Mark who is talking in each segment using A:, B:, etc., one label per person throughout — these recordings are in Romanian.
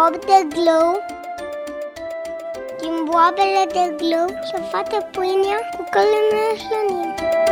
A: bob de glou, din boabele de glou se face pâinea cu care ne hrănim.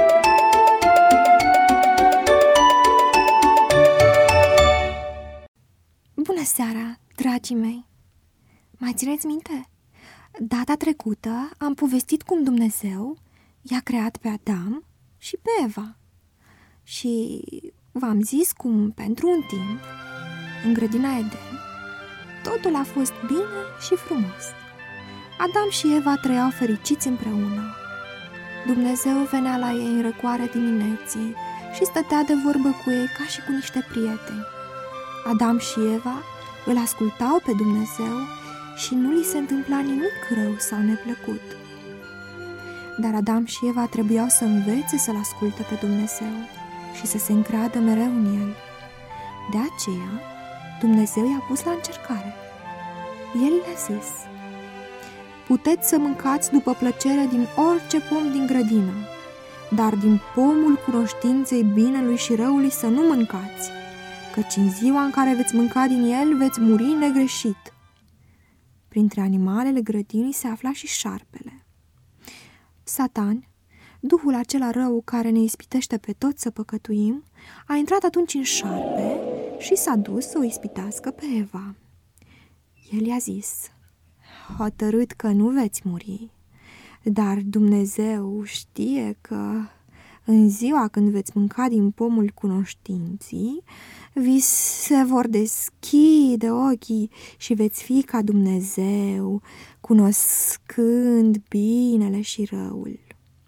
B: Bună seara, dragii mei! Mai țineți minte? Data trecută am povestit cum Dumnezeu i-a creat pe Adam și pe Eva. Și v-am zis cum, pentru un timp, în grădina Eden, totul a fost bine și frumos. Adam și Eva trăiau fericiți împreună. Dumnezeu venea la ei în răcoarea dimineții și stătea de vorbă cu ei ca și cu niște prieteni. Adam și Eva îl ascultau pe Dumnezeu și nu li se întâmpla nimic rău sau neplăcut. Dar Adam și Eva trebuiau să învețe să-L asculte pe Dumnezeu și să se încreadă mereu în El. De aceea, Dumnezeu i-a pus la încercare. El le-a zis: puteți să mâncați după plăcere din orice pom din grădină, dar din pomul cunoștinței binelui și răului să nu mâncați, căci în ziua în care veți mânca din el veți muri negreșit. Printre animalele grădinii se afla și șarpele. Satan, duhul acela rău care ne ispitește pe toți să păcătuim, a intrat atunci în șarpe și s-a dus să o ispitească pe Eva. El i-a zis: hotărât că nu veți muri, dar Dumnezeu știe că în ziua când veți mânca din pomul cunoștinții, vi se vor deschide ochii și veți fi ca Dumnezeu, cunoscând binele și răul.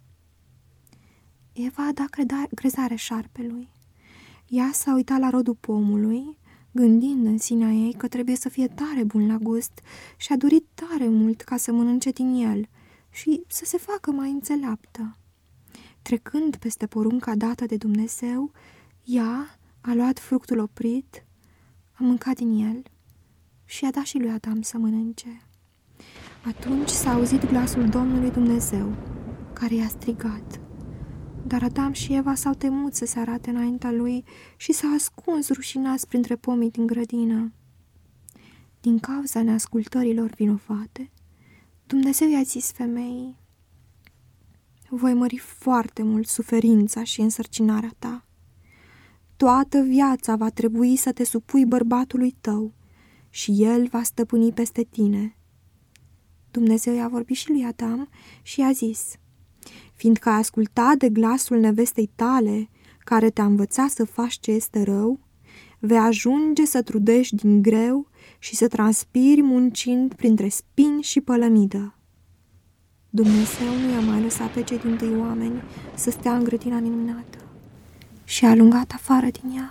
B: Eva a dat crezare șarpelui. Ea s-a uitat la rodul pomului, gândind în sinea ei că trebuie să fie tare bun la gust și a dorit tare mult ca să mănânce din el și să se facă mai înțeleaptă. Trecând peste porunca dată de Dumnezeu, ea a luat fructul oprit, a mâncat din el și a dat și lui Adam să mănânce. Atunci s-a auzit glasul Domnului Dumnezeu, care i-a strigat. Dar Adam și Eva s-au temut să se arate înaintea lui și s-au ascuns rușinați printre pomii din grădină. Din cauza neascultărilor vinovate, Dumnezeu i-a zis femeii: voi mări foarte mult suferința și însărcinarea ta. Toată viața va trebui să te supui bărbatului tău și el va stăpâni peste tine. Dumnezeu i-a vorbit și lui Adam și i-a zis: fiindcă ai ascultat de glasul nevestei tale, care te-a învățat să faci ce este rău, vei ajunge să trudești din greu și să transpiri muncind printre spini și pălămidă. Dumnezeu nu i-a mai lăsat pe cei dintâi oameni să stea în grădina minunată și a alungat afară din ea.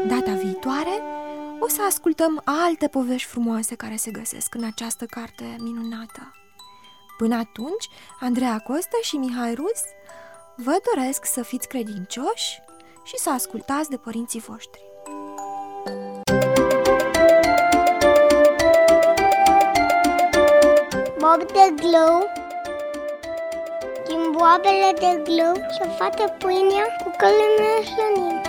B: Data viitoare o să ascultăm alte povești frumoase care se găsesc în această carte minunată. Până atunci, Andreea Costă și Mihai Rus vă doresc să fiți credincioși și să ascultați de părinții voștri.
A: Bob de glou, din boabele de glou, și-a făcut pâinea cu călămea slănină.